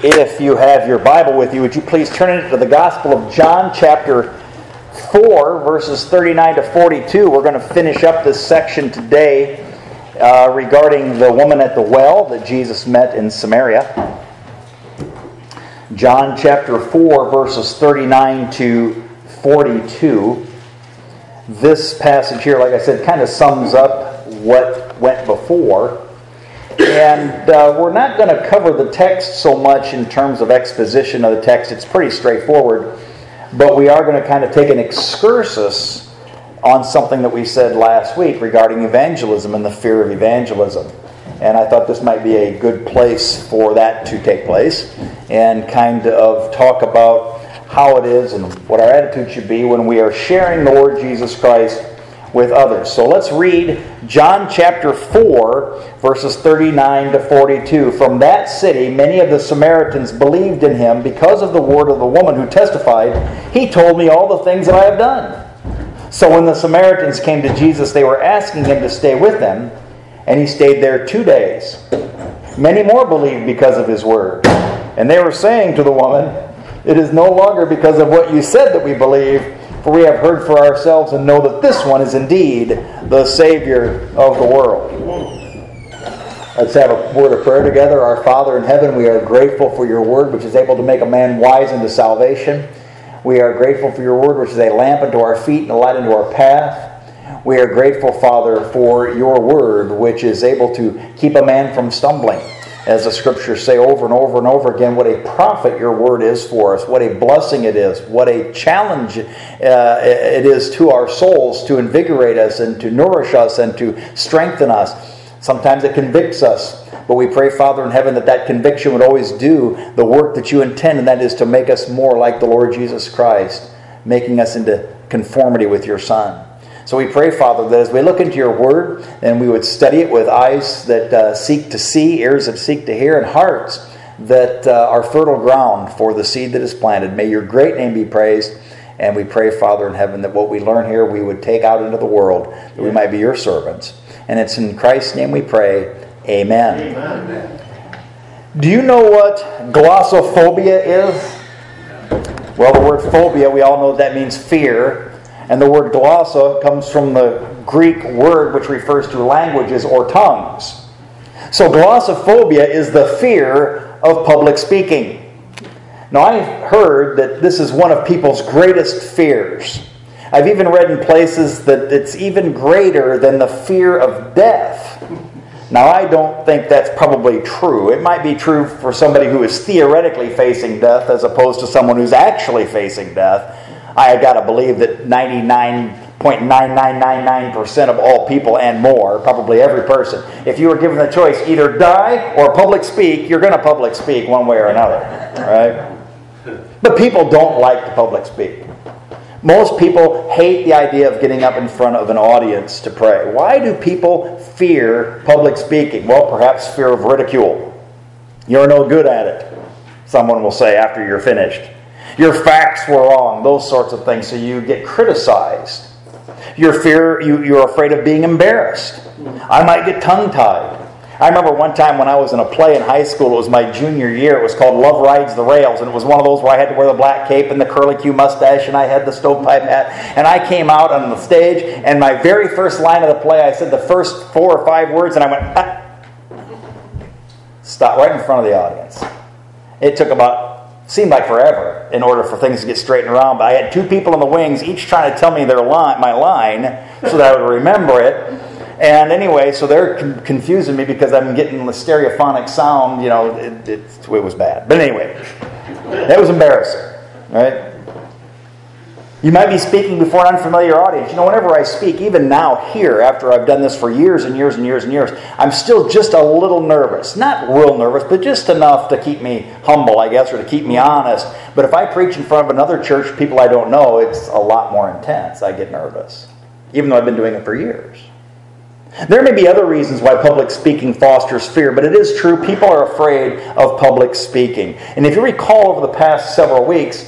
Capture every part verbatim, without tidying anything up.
If you have your Bible with you, would you please turn it to the Gospel of John, chapter four, verses thirty-nine to forty-two. We're going to finish up this section today uh, regarding the woman at the well that Jesus met in Samaria. John chapter four, verses thirty-nine to forty-two. This passage here, like I said, kind of sums up what went before. And uh, we're not going to cover the text so much in terms of exposition of the text. It's pretty straightforward. But we are going to kind of take an excursus on something that we said last week regarding evangelism and the fear of evangelism. And I thought this might be a good place for that to take place and kind of talk about how it is and what our attitude should be when we are sharing the Lord Jesus Christ with others. So let's read John chapter four, verses thirty-nine to forty-two. From that city, many of the Samaritans believed in him because of the word of the woman who testified, "He told me all the things that I have done." So when the Samaritans came to Jesus, they were asking him to stay with them, and he stayed there two days. Many more believed because of his word. And they were saying to the woman, "It is no longer because of what you said that we believe, for we have heard for ourselves and know that this one is indeed the Savior of the world." Let's have a word of prayer together. Our Father in heaven, we are grateful for your word, which is able to make a man wise unto salvation. We are grateful for your word, which is a lamp unto our feet and a light unto our path. We are grateful, Father, for your word, which is able to keep a man from stumbling. As the scriptures say over and over and over again, what a profit your word is for us, what a blessing it is, what a challenge uh, it is to our souls to invigorate us and to nourish us and to strengthen us. Sometimes it convicts us, but we pray, Father in heaven, that that conviction would always do the work that you intend, and that is to make us more like the Lord Jesus Christ, making us into conformity with your Son. So we pray, Father, that as we look into your word, and we would study it with eyes that uh, seek to see, ears that seek to hear, and hearts that uh, are fertile ground for the seed that is planted. May your great name be praised. And we pray, Father in heaven, that what we learn here we would take out into the world, that we might be your servants. And it's in Christ's name we pray. Amen. Amen. Do you know what glossophobia is? Well, the word phobia, we all know that means fear. And the word glossa comes from the Greek word which refers to languages or tongues. So glossophobia is the fear of public speaking. Now, I've heard that this is one of people's greatest fears. I've even read in places that it's even greater than the fear of death. Now, I don't think that's probably true. It might be true for somebody who is theoretically facing death as opposed to someone who's actually facing death. I got to believe that ninety-nine point nine nine nine nine percent of all people and more, probably every person, if you were given the choice, either die or public speak, you're going to public speak one way or another, right? But people don't like to public speak. Most people hate the idea of getting up in front of an audience to pray. Why do people fear public speaking? Well, perhaps fear of ridicule. You're no good at it, someone will say after you're finished. Your facts were wrong, those sorts of things, so you get criticized. Your fear, you, you're afraid of being embarrassed. I might get tongue-tied. I remember one time when I was in a play in high school, it was my junior year, it was called Love Rides the Rails, and it was one of those where I had to wear the black cape and the curly-Q mustache, and I had the stovepipe hat, and I came out on the stage, and my very first line of the play, I said the first four or five words, and I went, ah. Stopped right in front of the audience. It took about seemed like forever in order for things to get straightened around. But I had two people in the wings, each trying to tell me their line, my line, so that I would remember it. And anyway, so they're con- confusing me because I'm getting the stereophonic sound. You know, it, it, it was bad. But anyway, that was embarrassing, right? You might be speaking before an unfamiliar audience. You know, whenever I speak, even now here, after I've done this for years and years and years and years, I'm still just a little nervous. Not real nervous, but just enough to keep me humble, I guess, or to keep me honest. But if I preach in front of another church, people I don't know, it's a lot more intense. I get nervous, even though I've been doing it for years. There may be other reasons why public speaking fosters fear, but it is true, people are afraid of public speaking. And if you recall over the past several weeks,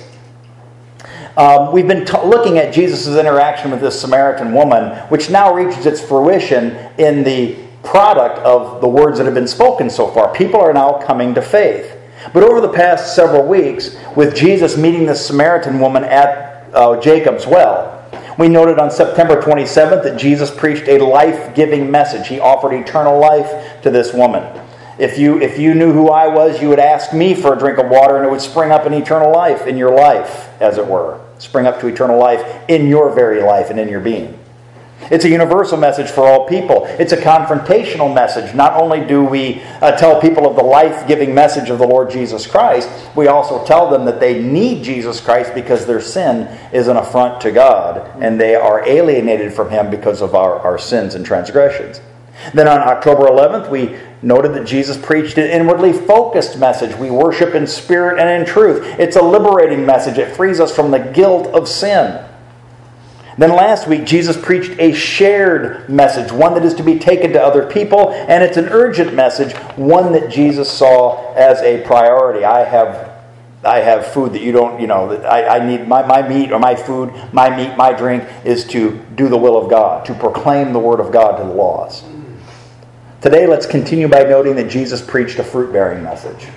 Um, we've been t- looking at Jesus' interaction with this Samaritan woman, which now reaches its fruition in the product of the words that have been spoken so far. People are now coming to faith. But over the past several weeks, with Jesus meeting the Samaritan woman at uh, Jacob's well, we noted on September twenty-seventh that Jesus preached a life-giving message. He offered eternal life to this woman. If you, if you knew who I was, you would ask me for a drink of water, and it would spring up an eternal life in your life, as it were. Spring up to eternal life in your very life and in your being. It's a universal message for all people. It's a confrontational message. Not only do we uh, tell people of the life-giving message of the Lord Jesus Christ, we also tell them that they need Jesus Christ because their sin is an affront to God, and they are alienated from Him because of our, our sins and transgressions. Then on October eleventh, we noted that Jesus preached an inwardly focused message. We worship in spirit and in truth. It's a liberating message. It frees us from the guilt of sin. Then last week, Jesus preached a shared message, one that is to be taken to other people, and it's an urgent message, one that Jesus saw as a priority. I have I have food that you don't, you know, that I, I need, my, my meat or my food, my meat, my drink is to do the will of God, to proclaim the word of God to the lost. Today, let's continue by noting that Jesus preached a fruit-bearing message.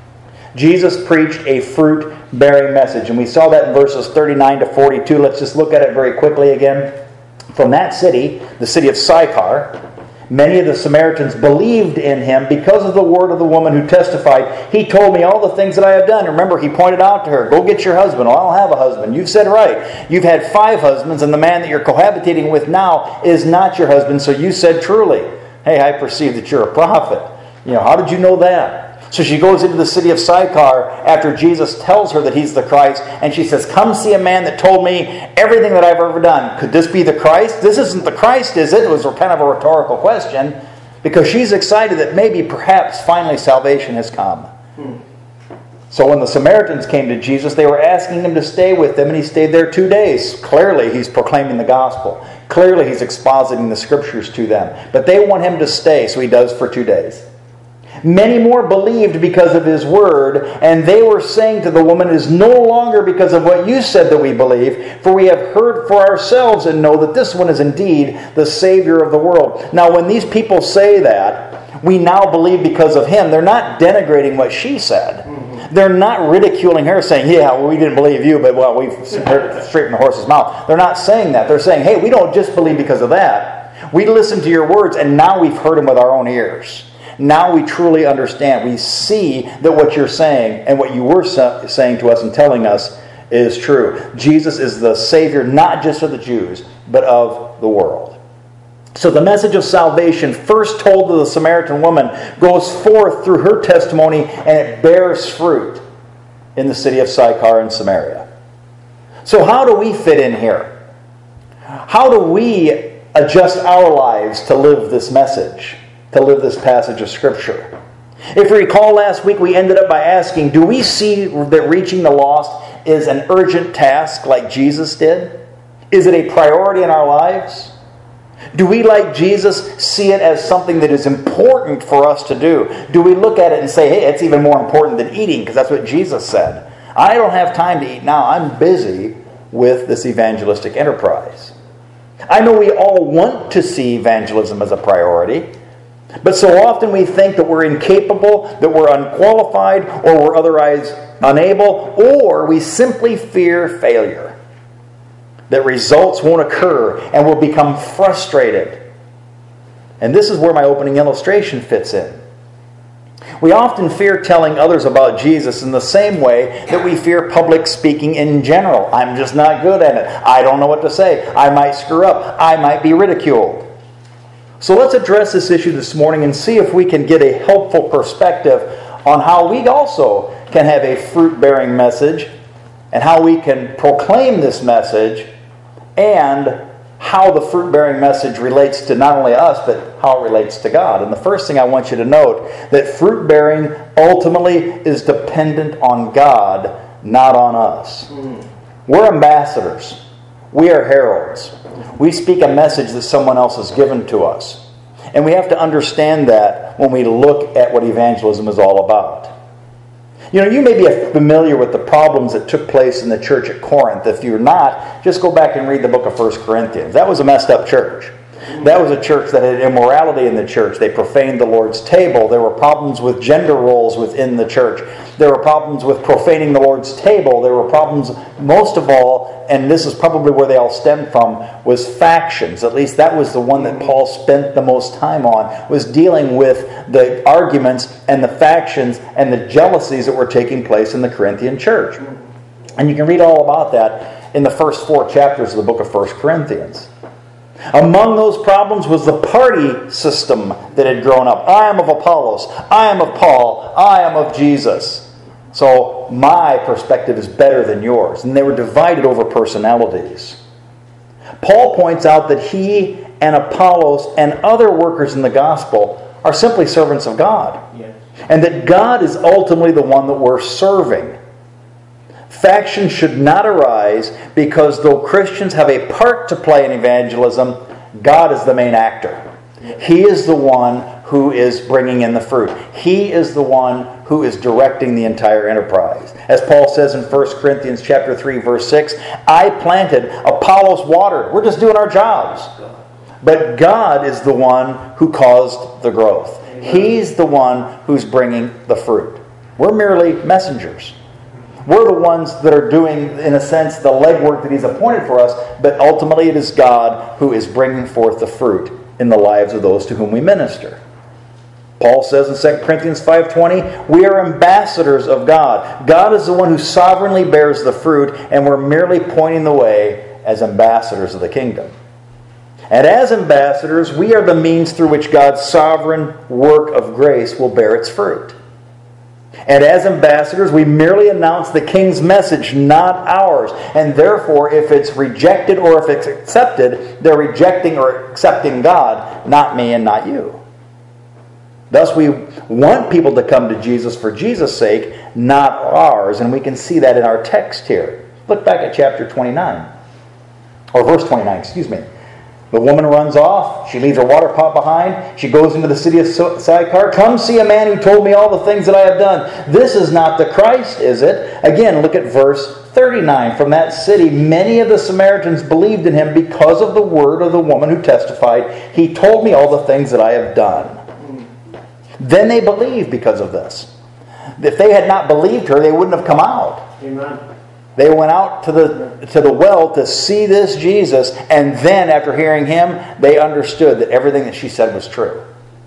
Jesus preached a fruit-bearing message. And we saw that in verses thirty-nine to forty-two. Let's just look at it very quickly again. From that city, the city of Sychar, many of the Samaritans believed in him because of the word of the woman who testified, "He told me all the things that I have done." Remember, he pointed out to her, "Go get your husband." "Well, I don't have a husband." "You've said right. You've had five husbands, and the man that you're cohabitating with now is not your husband, so you said truly." "Hey, I perceive that you're a prophet." You know, how did you know that? So she goes into the city of Sychar after Jesus tells her that he's the Christ, and she says, "Come see a man that told me everything that I've ever done." Could this be the Christ? This isn't the Christ, is it? It was kind of a rhetorical question, because she's excited that maybe, perhaps, finally salvation has come. Hmm. So when the Samaritans came to Jesus, they were asking him to stay with them, and he stayed there two days. Clearly, he's proclaiming the gospel. Clearly, he's expositing the scriptures to them. But they want him to stay, so he does for two days. Many more believed because of his word, and they were saying to the woman, "It is no longer because of what you said that we believe, for we have heard for ourselves and know that this one is indeed the Savior of the world." Now, when these people say that, "We now believe because of him," they're not denigrating what she said. Mm-hmm. They're not ridiculing her, saying, "Yeah, well, we didn't believe you, but well, we've heard it straight from the horse's mouth." They're not saying that. They're saying, "Hey, we don't just believe because of that. We listened to your words, and now we've heard them with our own ears. Now we truly understand. We see that what you're saying and what you were saying to us and telling us is true. Jesus is the Savior, not just of the Jews, but of the world." So the message of salvation, first told to the Samaritan woman, goes forth through her testimony, and it bears fruit in the city of Sychar in Samaria. So how do we fit in here? How do we adjust our lives to live this message? To live this passage of Scripture? If you recall last week, we ended up by asking, do we see that reaching the lost is an urgent task like Jesus did? Is it a priority in our lives? Do we, like Jesus, see it as something that is important for us to do? Do we look at it and say, "Hey, it's even more important than eating," because that's what Jesus said. "I don't have time to eat now. I'm busy with this evangelistic enterprise." I know we all want to see evangelism as a priority, but so often we think that we're incapable, that we're unqualified, or we're otherwise unable, or we simply fear failure, that results won't occur, and we'll become frustrated. And this is where my opening illustration fits in. We often fear telling others about Jesus in the same way that we fear public speaking in general. I'm just not good at it. I don't know what to say. I might screw up. I might be ridiculed. So let's address this issue this morning and see if we can get a helpful perspective on how we also can have a fruit-bearing message, and how we can proclaim this message, and how the fruit-bearing message relates to not only us, but how it relates to God. And the first thing I want you to note, that fruit-bearing ultimately is dependent on God, not on us. Mm. We're ambassadors. We are heralds. We speak a message that someone else has given to us. And we have to understand that when we look at what evangelism is all about. You know, you may be familiar with the problems that took place in the church at Corinth. If you're not, just go back and read the book of First Corinthians. That was a messed up church. That was a church that had immorality in the church. They profaned the Lord's table. There were problems with gender roles within the church. There were problems with profaning the Lord's table. There were problems, most of all, and this is probably where they all stemmed from, was factions. At least that was the one that Paul spent the most time on, was dealing with the arguments and the factions and the jealousies that were taking place in the Corinthian church. And you can read all about that in the first four chapters of the book of First Corinthians. Among those problems was the party system that had grown up. I am of Apollos. I am of Paul. I am of Jesus. So my perspective is better than yours. And they were divided over personalities. Paul points out that he and Apollos and other workers in the gospel are simply servants of God. Yes. And that God is ultimately the one that we're serving. Faction should not arise because though Christians have a part to play in evangelism, God is the main actor. He is the one who is bringing in the fruit. He is the one who is directing the entire enterprise. As Paul says in First Corinthians chapter three, verse six, I planted, Apollos watered. We're just doing our jobs. But God is the one who caused the growth. He's the one who's bringing the fruit. We're merely messengers. We're the ones that are doing, in a sense, the legwork that He's appointed for us, but ultimately it is God who is bringing forth the fruit in the lives of those to whom we minister. Paul says in Second Corinthians five twenty, we are ambassadors of God. God is the one who sovereignly bears the fruit, and we're merely pointing the way as ambassadors of the kingdom. And as ambassadors, we are the means through which God's sovereign work of grace will bear its fruit. And as ambassadors, we merely announce the King's message, not ours. And therefore, if it's rejected or if it's accepted, they're rejecting or accepting God, not me and not you. Thus, we want people to come to Jesus for Jesus' sake, not ours. And we can see that in our text here. Look back at chapter twenty-nine. Or verse twenty-nine, excuse me. The woman runs off. She leaves her water pot behind. She goes into the city of Sychar. Come see a man who told me all the things that I have done. This is not the Christ, is it? Again, look at verse thirty-nine. From that city, many of the Samaritans believed in him because of the word of the woman who testified, he told me all the things that I have done. Then they believed because of this. If they had not believed her, they wouldn't have come out. Amen. They went out to the to the well to see this Jesus, and then after hearing him, they understood that everything that she said was true.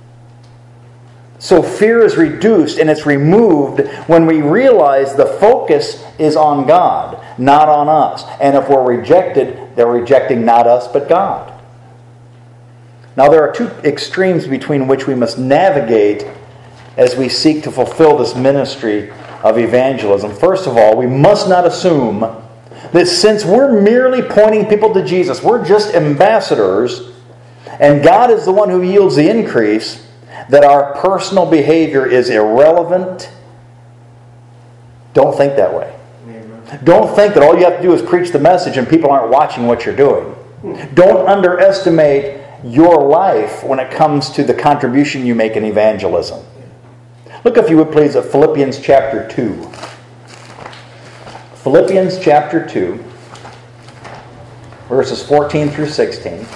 So fear is reduced and it's removed when we realize the focus is on God, not on us. And if we're rejected, they're rejecting not us, but God. Now there are two extremes between which we must navigate as we seek to fulfill this ministry of evangelism. First of all, we must not assume that since we're merely pointing people to Jesus, we're just ambassadors, and God is the one who yields the increase, that our personal behavior is irrelevant. Don't think that way. Amen. Don't think that all you have to do is preach the message and people aren't watching what you're doing. Don't underestimate your life when it comes to the contribution you make in evangelism. Look, if you would please, at Philippians chapter two. Philippians chapter two, verses fourteen through sixteen.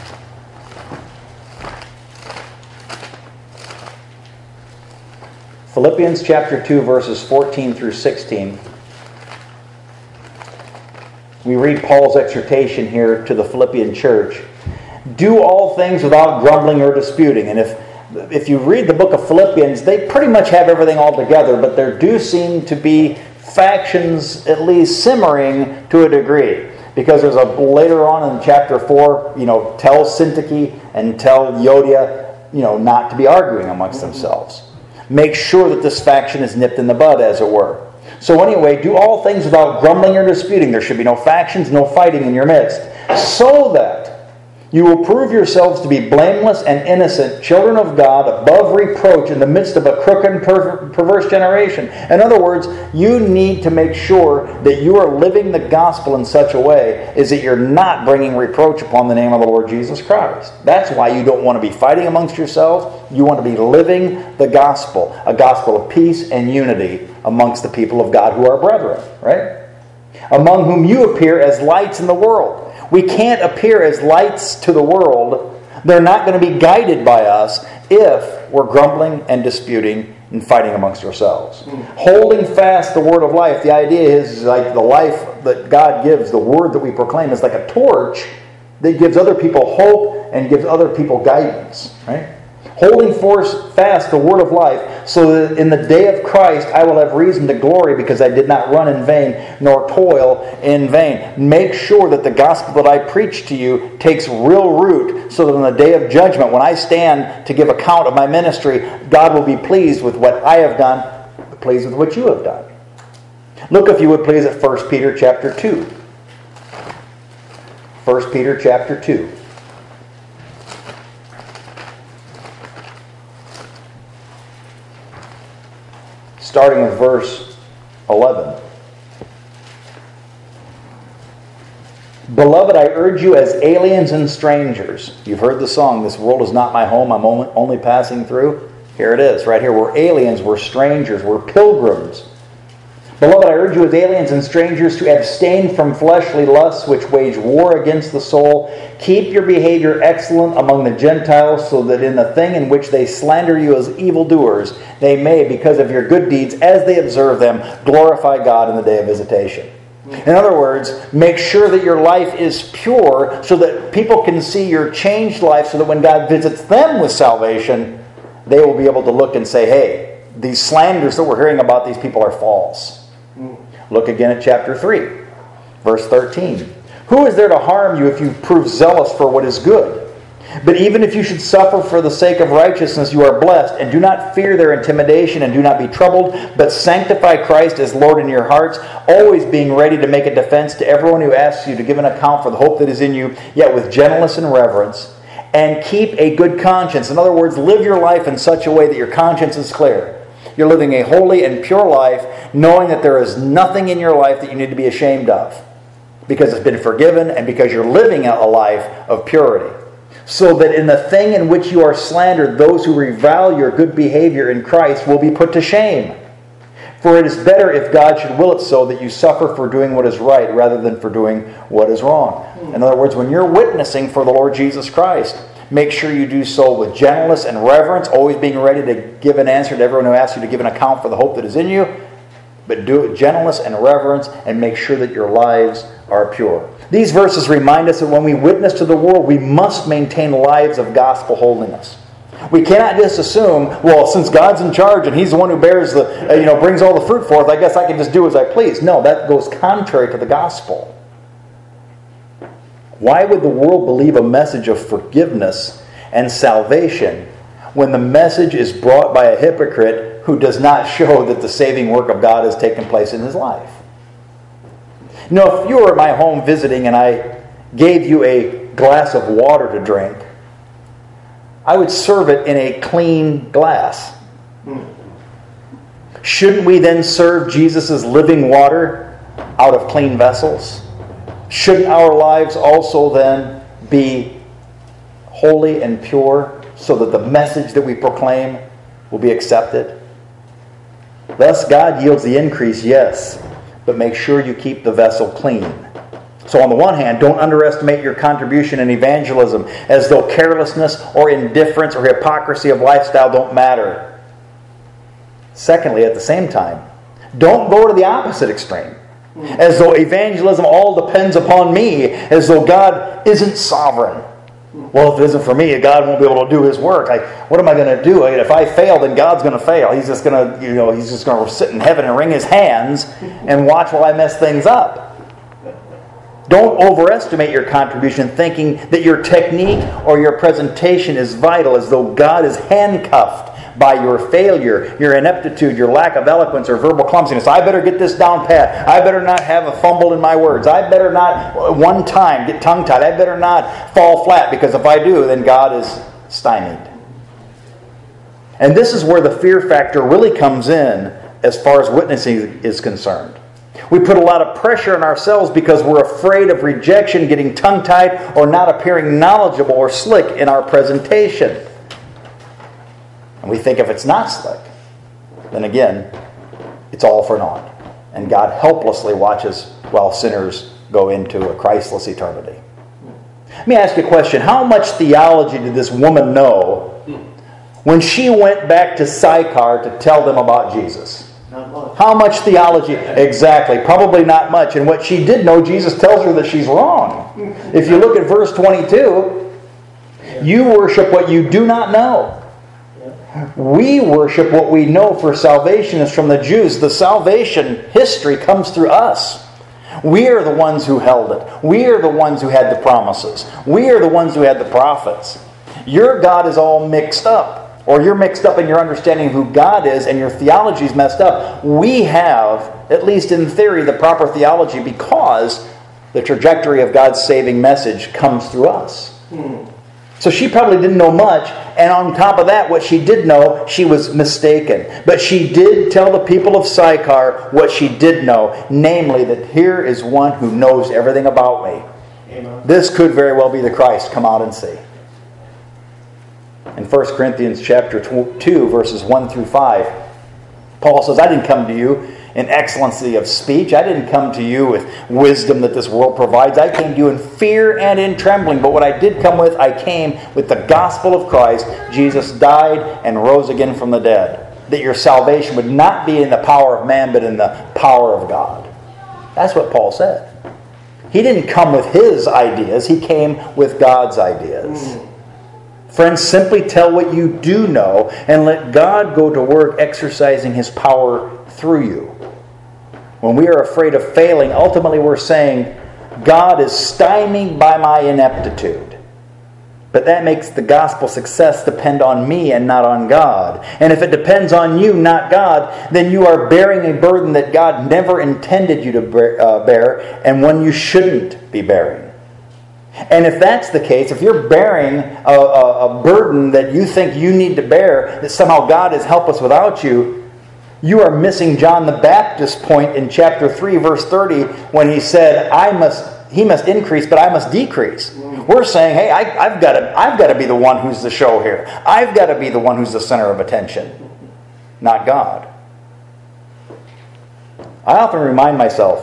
Philippians chapter two, verses fourteen through sixteen. We read Paul's exhortation here to the Philippian church. Do all things without grumbling or disputing. And if If you read the book of Philippians, they pretty much have everything all together, but there do seem to be factions at least simmering to a degree. Because there's a later on in chapter four, you know, tell Syntyche and tell Euodia, you know, not to be arguing amongst themselves. Make sure that this faction is nipped in the bud, as it were. So anyway, do all things without grumbling or disputing. There should be no factions, no fighting in your midst. So that you will prove yourselves to be blameless and innocent, children of God, above reproach in the midst of a crooked and per- perverse generation. In other words, you need to make sure that you are living the gospel in such a way is that you're not bringing reproach upon the name of the Lord Jesus Christ. That's why you don't want to be fighting amongst yourselves. You want to be living the gospel, a gospel of peace and unity amongst the people of God who are brethren, right? Among whom you appear as lights in the world. We can't appear as lights to the world They're not going to be guided by us if we're grumbling and disputing and fighting amongst ourselves. Mm. Holding fast the word of life, the idea is like the life that God gives, the word that we proclaim is like a torch that gives other people hope and gives other people guidance. Right? Holding forth fast the word of life, so that in the day of Christ I will have reason to glory because I did not run in vain nor toil in vain. Make sure that the gospel that I preach to you takes real root, so that on the day of judgment, when I stand to give account of my ministry, God will be pleased with what I have done, pleased with what you have done. Look, if you would please, at First Peter chapter two. First Peter chapter two. Starting with verse eleven. Beloved, I urge you as aliens and strangers. You've heard the song, this world is not my home, I'm only, only passing through. Here it is, right here. We're aliens, we're strangers, we're pilgrims. Beloved, I urge you as aliens and strangers to abstain from fleshly lusts which wage war against the soul. Keep your behavior excellent among the Gentiles, so that in the thing in which they slander you as evildoers, they may, because of your good deeds, as they observe them, glorify God in the day of visitation. In other words, make sure that your life is pure so that people can see your changed life, so that when God visits them with salvation, they will be able to look and say, hey, these slanders that we're hearing about these people are false. Look again at chapter three, verse thirteen. Who is there to harm you if you prove zealous for what is good? But even if you should suffer for the sake of righteousness, you are blessed. And do not fear their intimidation, and do not be troubled, but sanctify Christ as Lord in your hearts, always being ready to make a defense to everyone who asks you to give an account for the hope that is in you, yet with gentleness and reverence. And keep a good conscience. In other words, live your life in such a way that your conscience is clear. You're living a holy and pure life, knowing that there is nothing in your life that you need to be ashamed of, because it's been forgiven and because you're living a life of purity. So that in the thing in which you are slandered, those who revile your good behavior in Christ will be put to shame. For it is better, if God should will it so, that you suffer for doing what is right rather than for doing what is wrong. In other words, when you're witnessing for the Lord Jesus Christ, make sure you do so with gentleness and reverence, always being ready to give an answer to everyone who asks you to give an account for the hope that is in you. But do it with gentleness and reverence, and make sure that your lives are pure. These verses remind us that when we witness to the world, we must maintain lives of gospel holiness. We cannot just assume, well, since God's in charge and He's the one who bears the, uh, you know, brings all the fruit forth, I guess I can just do as I please. No, that goes contrary to the gospel. Why would the world believe a message of forgiveness and salvation when the message is brought by a hypocrite who does not show that the saving work of God has taken place in his life? You know, if you were at my home visiting and I gave you a glass of water to drink, I would serve it in a clean glass. Shouldn't we then serve Jesus' living water out of clean vessels? Shouldn't our lives also then be holy and pure, so that the message that we proclaim will be accepted? Thus, God yields the increase, yes, but make sure you keep the vessel clean. So on the one hand, don't underestimate your contribution in evangelism, as though carelessness or indifference or hypocrisy of lifestyle don't matter. Secondly, at the same time, don't go to the opposite extreme, as though evangelism all depends upon me, as though God isn't sovereign. Well, if it isn't for me, God won't be able to do His work. I, what am I going to do? I mean, if I fail, then God's going to fail. He's just going to, you know, He's just going to sit in heaven and wring His hands and watch while I mess things up. Don't overestimate your contribution, thinking that your technique or your presentation is vital, as though God is handcuffed by your failure, your ineptitude, your lack of eloquence or verbal clumsiness. I better get this down pat. I better not have a fumble in my words. I better not one time get tongue-tied. I better not fall flat, because if I do, then God is stymied. And this is where the fear factor really comes in as far as witnessing is concerned. We put a lot of pressure on ourselves because we're afraid of rejection, getting tongue-tied, or not appearing knowledgeable or slick in our presentation. And we think if it's not slick, then again, it's all for naught. And God helplessly watches while sinners go into a Christless eternity. Let me ask you a question. How much theology did this woman know when she went back to Sychar to tell them about Jesus? Not much. How much theology? Exactly. Probably not much. And what she did know, Jesus tells her that she's wrong. If you look at verse twenty-two, you worship what you do not know. We worship what we know, for salvation is from the Jews. The salvation history comes through us. We are the ones who held it. We are the ones who had the promises. We are the ones who had the prophets. Your God is all mixed up. Or you're mixed up in your understanding of who God is, and your theology is messed up. We have, at least in theory, the proper theology because the trajectory of God's saving message comes through us. Hmm. So she probably didn't know much, and on top of that, what she did know, she was mistaken. But she did tell the people of Sychar what she did know, namely that here is one who knows everything about me. Amen. This could very well be the Christ. Come out and see. In First Corinthians chapter two, verses one through five, Paul says, I didn't come to you in excellency of speech. I didn't come to you with wisdom that this world provides. I came to you in fear and in trembling. But what I did come with, I came with the gospel of Christ. Jesus died and rose again from the dead. That your salvation would not be in the power of man, but in the power of God. That's what Paul said. He didn't come with his ideas. He came with God's ideas. Mm. Friends, simply tell what you do know and let God go to work exercising His power through you. When we are afraid of failing, ultimately we're saying, God is stymied by my ineptitude. But that makes the gospel success depend on me and not on God. And if it depends on you, not God, then you are bearing a burden that God never intended you to bear, and one you shouldn't be bearing. And if that's the case, if you're bearing a, a, a burden that you think you need to bear, that somehow God is helpless without you, you are missing John the Baptist's point in chapter three, verse thirty, when he said, "I must, he must increase, but I must decrease." We're saying, hey, I, I've got to, I've got to be the one who's the show here. I've got to be the one who's the center of attention, not God. I often remind myself,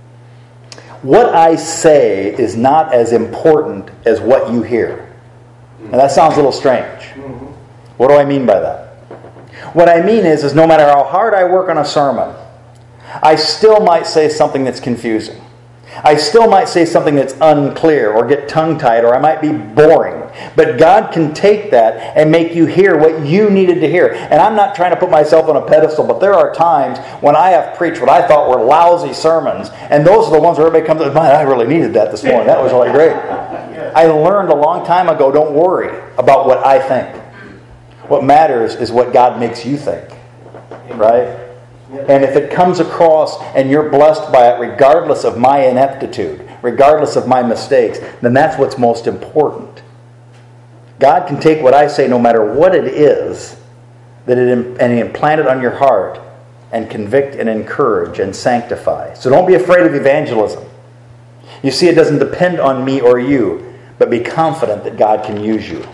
what I say is not as important as what you hear. And that sounds a little strange. What do I mean by that? What I mean is, is no matter how hard I work on a sermon, I still might say something that's confusing. I still might say something that's unclear or get tongue-tied, or I might be boring. But God can take that and make you hear what you needed to hear. And I'm not trying to put myself on a pedestal, but there are times when I have preached what I thought were lousy sermons, and those are the ones where everybody comes to mind, I really needed that this morning. That was really great. I learned a long time ago, don't worry about what I think. What matters is what God makes you think. Right? And if it comes across and you're blessed by it, regardless of my ineptitude, regardless of my mistakes, then that's what's most important. God can take what I say, no matter what it is, that it and implant it on your heart and convict and encourage and sanctify. So don't be afraid of evangelism. You see, it doesn't depend on me or you, but be confident that God can use you.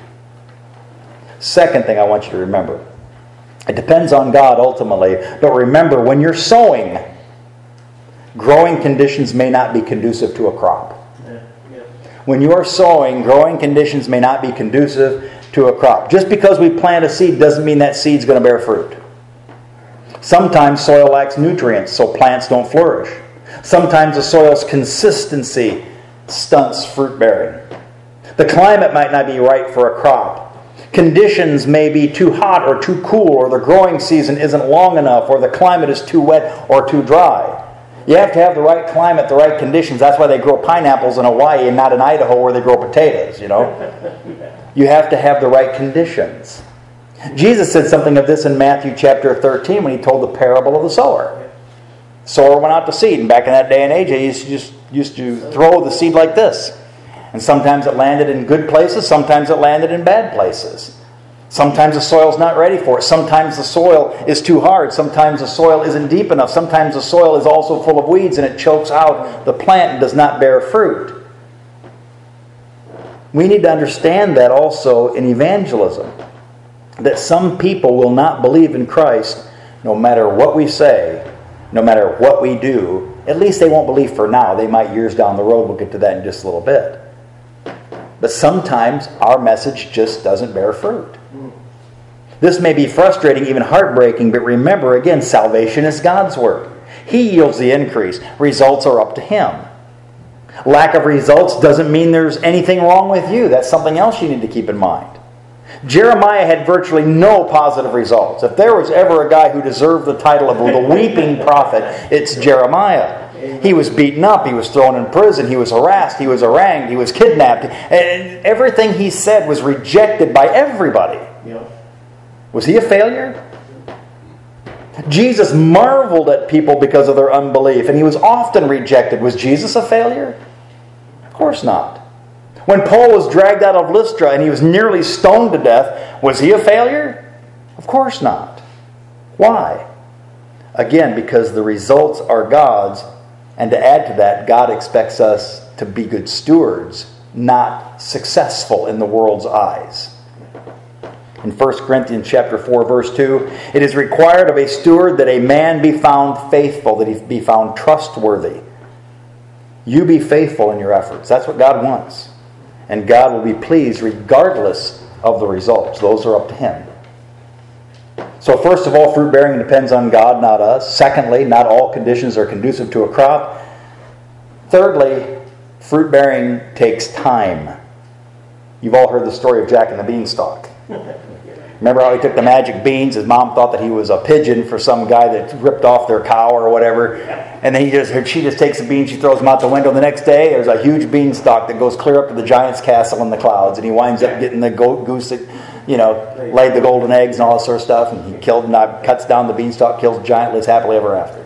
Second thing I want you to remember. It depends on God ultimately, but remember, when you're sowing, growing conditions may not be conducive to a crop. Yeah, yeah. When you are sowing, growing conditions may not be conducive to a crop. Just because we plant a seed doesn't mean that seed's going to bear fruit. Sometimes soil lacks nutrients, so plants don't flourish. Sometimes the soil's consistency stunts fruit bearing. The climate might not be right for a crop. Conditions may be too hot or too cool, or the growing season isn't long enough, or the climate is too wet or too dry. You have to have the right climate, the right conditions. That's why they grow pineapples in Hawaii and not in Idaho where they grow potatoes, you know. You have to have the right conditions. Jesus said something of this in Matthew chapter thirteen when he told the parable of the sower. The sower went out to seed, and back in that day and age, he used to, just, used to throw the seed like this. And sometimes it landed in good places, sometimes it landed in bad places. Sometimes the soil's not ready for it. Sometimes the soil is too hard. Sometimes the soil isn't deep enough. Sometimes the soil is also full of weeds and it chokes out the plant and does not bear fruit. We need to understand that also in evangelism. That some people will not believe in Christ no matter what we say, no matter what we do. At least they won't believe for now. They might years down the road. We'll get to that in just a little bit. But sometimes our message just doesn't bear fruit. This may be frustrating, even heartbreaking, but remember again, salvation is God's work. He yields the increase. Results are up to Him. Lack of results doesn't mean there's anything wrong with you. That's something else you need to keep in mind. Jeremiah had virtually no positive results. If there was ever a guy who deserved the title of the weeping prophet, it's Jeremiah. He was beaten up. He was thrown in prison. He was harassed. He was harangued. He was kidnapped. And everything he said was rejected by everybody. Was he a failure? Jesus marveled at people because of their unbelief, and he was often rejected. Was Jesus a failure? Of course not. When Paul was dragged out of Lystra and he was nearly stoned to death, was he a failure? Of course not. Why? Again, because the results are God's, and to add to that, God expects us to be good stewards, not successful in the world's eyes. In First Corinthians chapter four, verse two, it is required of a steward that a man be found faithful, that he be found trustworthy. You be faithful in your efforts. That's what God wants. And God will be pleased regardless of the results. Those are up to Him. So first of all, fruit bearing depends on God, not us. Secondly, not all conditions are conducive to a crop. Thirdly, fruit bearing takes time. You've all heard the story of Jack and the Beanstalk. Remember how he took the magic beans? His mom thought that he was a pigeon for some guy that ripped off their cow or whatever. And then he just, she just takes the beans, she throws them out the window. The next day, there's a huge beanstalk that goes clear up to the giant's castle in the clouds. And he winds up getting the goat, goose that, you know, laid the golden eggs and all that sort of stuff. And he killed, not, cuts down the beanstalk, kills the giant, lives happily ever after.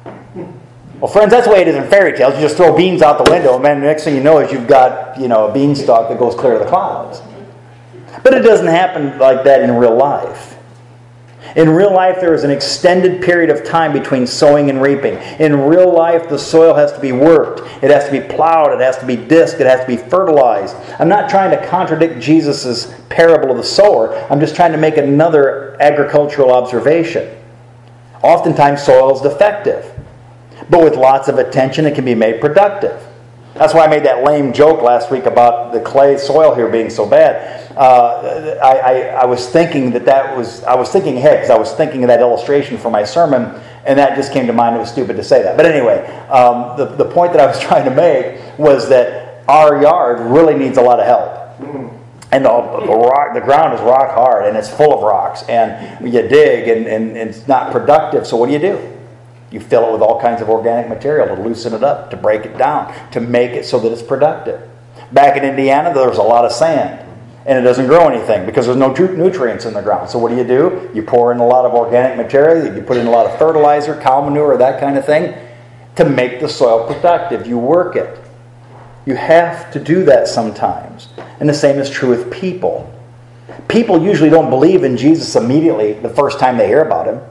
Well, friends, that's the way it is in fairy tales. You just throw beans out the window, and then the next thing you know is you've got, you know, a beanstalk that goes clear to the clouds. But it doesn't happen like that in real life. In real life, there is an extended period of time between sowing and reaping. In real life, the soil has to be worked. It has to be plowed. It has to be disked. It has to be fertilized. I'm not trying to contradict Jesus' parable of the sower. I'm just trying to make another agricultural observation. Oftentimes, soil is defective. But with lots of attention, it can be made productive. That's why I made that lame joke last week about the clay soil here being so bad. Uh, I, I, I was thinking that that was, I was thinking ahead because I was thinking of that illustration for my sermon, and that just came to mind. It was stupid to say that. But anyway, um, the, the point that I was trying to make was that our yard really needs a lot of help. And the, the, rock, the ground is rock hard, and it's full of rocks. And you dig, and, and, and it's not productive, so what do you do? You fill it with all kinds of organic material to loosen it up, to break it down, to make it so that it's productive. Back in Indiana, there was a lot of sand, and it doesn't grow anything because there's no nutrients in the ground. So what do you do? You pour in a lot of organic material, you put in a lot of fertilizer, cow manure, that kind of thing, to make the soil productive. You work it. You have to do that sometimes. And the same is true with people. People usually don't believe in Jesus immediately the first time they hear about Him.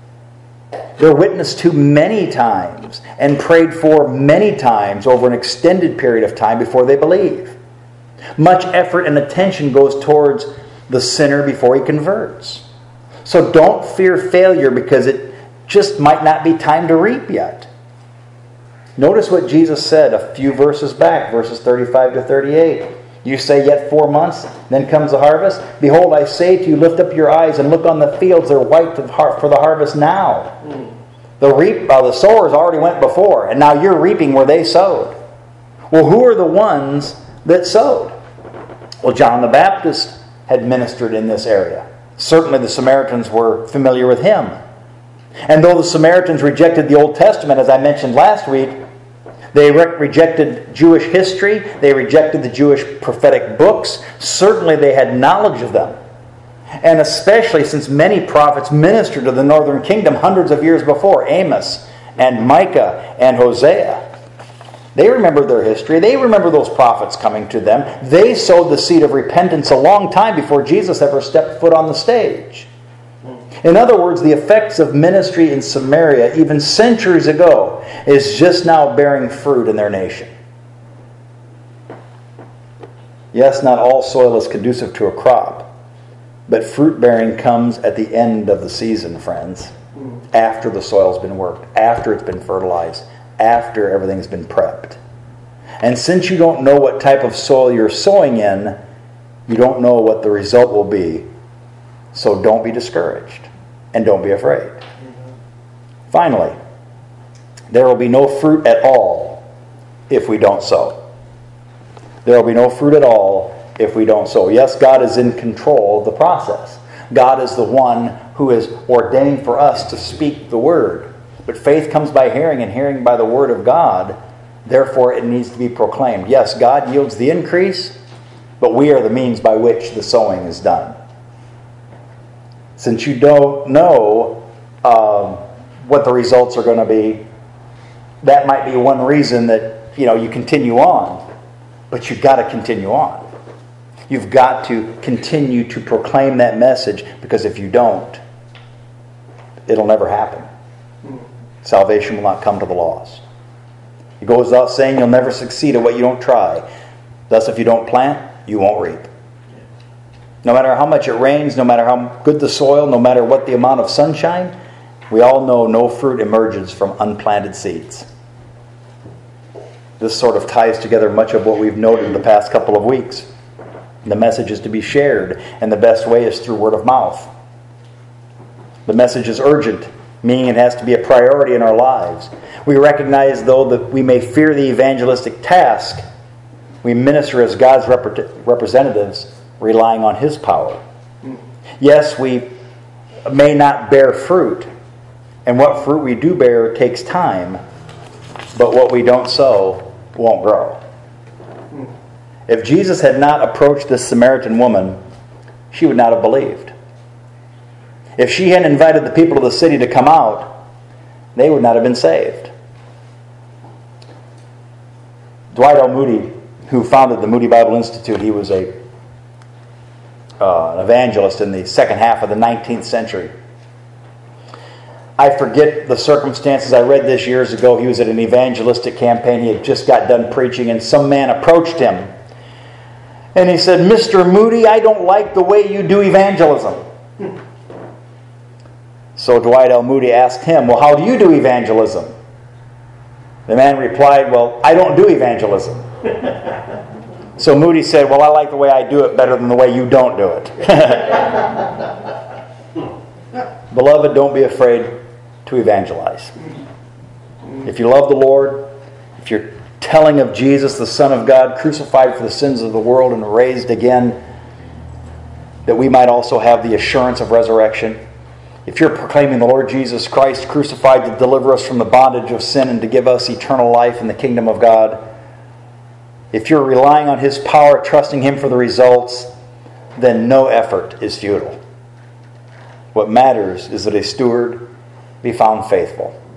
They're witnessed to many times and prayed for many times over an extended period of time before they believe. Much effort and attention goes towards the sinner before he converts. So don't fear failure because it just might not be time to reap yet. Notice what Jesus said a few verses back, verses thirty-five to thirty-eight. You say, yet four months, then comes the harvest. Behold, I say to you, lift up your eyes and look on the fields. They're white for the harvest now. Mm. The reap, uh, the sowers already went before, and now you're reaping where they sowed. Well, who are the ones that sowed? Well, John the Baptist had ministered in this area. Certainly the Samaritans were familiar with him. And though the Samaritans rejected the Old Testament, as I mentioned last week, they re- rejected Jewish history. They rejected the Jewish prophetic books. Certainly they had knowledge of them. And especially since many prophets ministered to the northern kingdom hundreds of years before, Amos and Micah and Hosea. They remember their history. They remember those prophets coming to them. They sowed the seed of repentance a long time before Jesus ever stepped foot on the stage. In other words, the effects of ministry in Samaria, even centuries ago, is just now bearing fruit in their nation. Yes, not all soil is conducive to a crop, but fruit bearing comes at the end of the season, friends. After the soil's been worked, after it's been fertilized, after everything's been prepped. And since you don't know what type of soil you're sowing in, you don't know what the result will be. So don't be discouraged and don't be afraid. Finally, there will be no fruit at all if we don't sow. There will be no fruit at all if we don't sow. Yes, God is in control of the process. God is the one who is ordained for us to speak the word. But faith comes by hearing, and hearing by the word of God. Therefore, it needs to be proclaimed. Yes, God yields the increase, but we are the means by which the sowing is done. Since you don't know um, what the results are going to be, that might be one reason that, you know, you continue on. But you've got to continue on. You've got to continue to proclaim that message, because if you don't, it'll never happen. Salvation will not come to the lost. It goes without saying you'll never succeed at what you don't try. Thus, if you don't plant, you won't reap. No matter how much it rains, no matter how good the soil, no matter what the amount of sunshine, we all know no fruit emerges from unplanted seeds. This sort of ties together much of what we've noted the past couple of weeks. The message is to be shared, and the best way is through word of mouth. The message is urgent, meaning it has to be a priority in our lives. We recognize, though, that we may fear the evangelistic task, we minister as God's rep- representatives, relying on His power. Yes, we may not bear fruit, and what fruit we do bear takes time, but what we don't sow won't grow. If Jesus had not approached this Samaritan woman, she would not have believed. If she hadn't invited the people of the city to come out, they would not have been saved. Dwight L. Moody, who founded the Moody Bible Institute, he was a uh, an evangelist in the second half of the nineteenth century. I forget the circumstances. I read this years ago. He was at an evangelistic campaign. He had just got done preaching, and some man approached him. And he said, "Mister Moody, I don't like the way you do evangelism." So Dwight L. Moody asked him, "Well, how do you do evangelism?" The man replied, "Well, I don't do evangelism." So Moody said, "Well, I like the way I do it better than the way you don't do it." Beloved, don't be afraid to evangelize. If you love the Lord, if you're telling of Jesus, the Son of God, crucified for the sins of the world and raised again, that we might also have the assurance of resurrection. If you're proclaiming the Lord Jesus Christ crucified to deliver us from the bondage of sin and to give us eternal life in the kingdom of God, if you're relying on His power, trusting Him for the results, then no effort is futile. What matters is that a steward be found faithful.